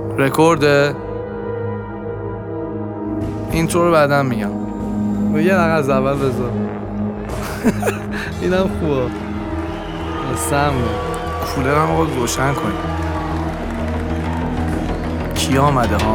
رکورده اینترو رو بعدم میگم و یه دقیقه از اول بذار. اینم خوبه سم کولرم رو روشن کنیم. کی آمده ها؟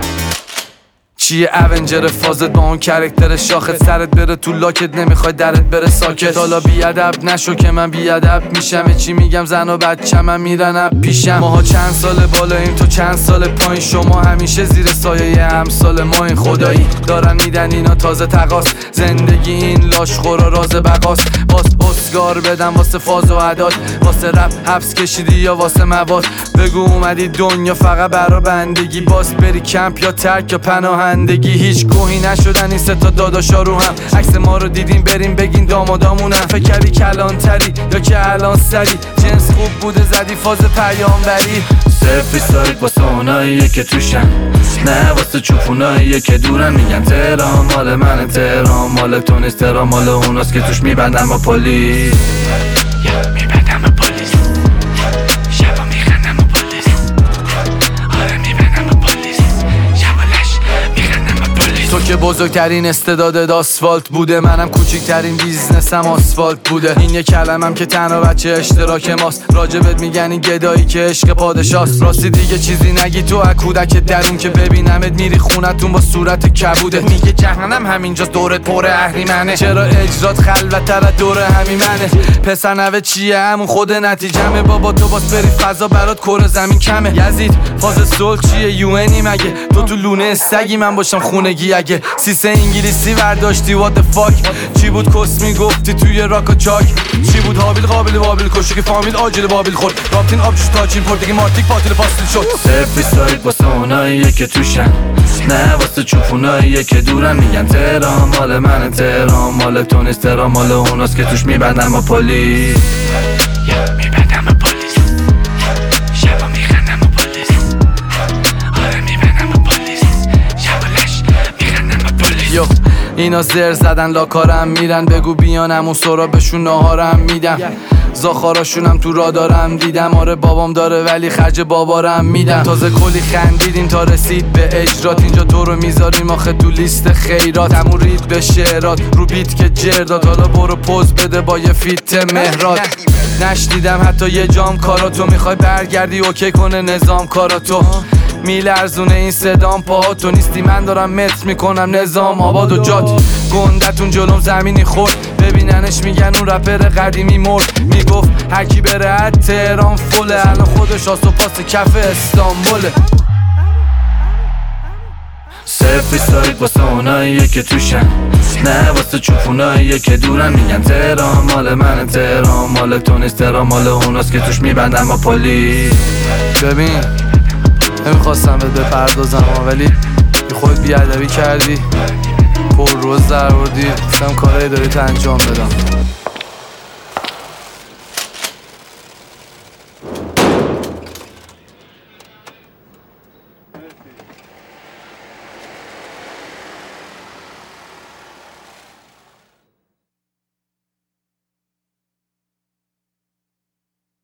چیه اونجر فازت با اون کرکتر شاخت سرت بره تو لاکت نمیخوای درت بره ساکت. حالا بیادب نشو که من بیادب میشم. چی میگم زن و بچه من میرن پیشم. ماها چند سال بالاییم تو چند سال پایین. شما همیشه زیر سایه همسال ما این خدایی دارن میدن اینا تازه تقاس. زندگی این لاشخورا راز بقاس. باس اسکار بدم واسه فاز و عداد. واسه رپ حبس کشیدی یا واسه مواد. بگو اومدی دنیا فقط برا بندگی. باس بری کمپ یا ترک یا پناهندگی. هیچ گوهی نشدن این ستا داداشا رو هم. عکس ما رو دیدیم بریم بگین دامادامونم. فکر کردی کلانتری یا که الان سری. جنس خوب بوده زدی فاز پیامبری. صرفی سایت واسه اوناییه که توشن نه واسه چوپوناییه که دورن. میگن تهران مال من تهران مال تو نیست. تهران مال اوناست که توش میبندن با پلیس. میبندن با پلیس. شبا میخندن با پلیس. آره میبندن با پلیس. شبا لش میخندن با پلیس. تو که بزرگترین استعدادت آسفالت بوده. منم کوچکترین بیزنسم آسفالت بوده. این یه کلمم که تنها بچه اشتراک ماست. راجبت میگن این گدایی که عشق پادشاست. راستی دیگه چیزی نگی تو از کودک درون که ببینمت میری خونتون با صورت کبوده. میگه جهنم همینجاست دورت پر اهریمنه. چرا اجرات خلوت‌تر از دور همیمنه. پسر نوه چیه همون خود نتیجمه. بابا تو باس بری فضا برات کره زمین کمه. یزید فاز سول چیه یوئنی مگه؟ تو لونه سگی من باشم خونگی اگه. سیسه انگلیسی برداشتی what the fuck. چی بود کس میگفتی توی راک و چاک. چی بود حابیل قابل بابل کشی که فامیل آجیل بابل خورد. رابطین آبجوش تاچین پردگی مارتیک باطل فاصل شد. صرفی سایت واسه اوناییه که توشن نه واسه چوپوناییه که دورن. میگن تهران مال من تهران مال تو نیست. تهران مال اوناست که توش میبندن با پلیس. میبندن با پلیس. شبا میخندن با پلیس. آره میبندن با پلیس. شبا لش میخندن با پلیس. یو اینا زر زدن لاکارم میرن. بگو بیانم اون سرابشون ناهارم میدم. زاخاراشونم تو را دارم دیدم. آره بابام داره ولی خرج بابارم میدم. تازه کلی خندیدیم تا رسید به اجرات. اینجا تو رو میذاریم آخه تو لیست خیرات. همون رید به شعرات رو بیت که جرداد. حالا برو پوز بده با یه فیت مهرات. نشنیدم حتی یه جام کاراتو. میخوای برگردی اوکی کنه نظام کاراتو. میلرزونه این صدام پاهاتو. نیستی من دارم متر میکنم نظام آباد و جات. گندتون جلوم زمینی خورد. ببیننش میگن اون رپر قدیمی مرد. میگفت هرکی بره از تهران فله. الان خودش آس و پاس کف استانبوله. صرفی سایت واسه اوناییه که توشن نه واسه چوپوناییه که دورن. میگن تهران مال من تهران مال تو نیست. تهران مال اوناست که توش میبندن با پلیس. ببین نمیخواستم بهت بپردازم ولی بی خود بیادبی کردی. پر روز در بردی. گفتم کارایی داری تا انجام بدم.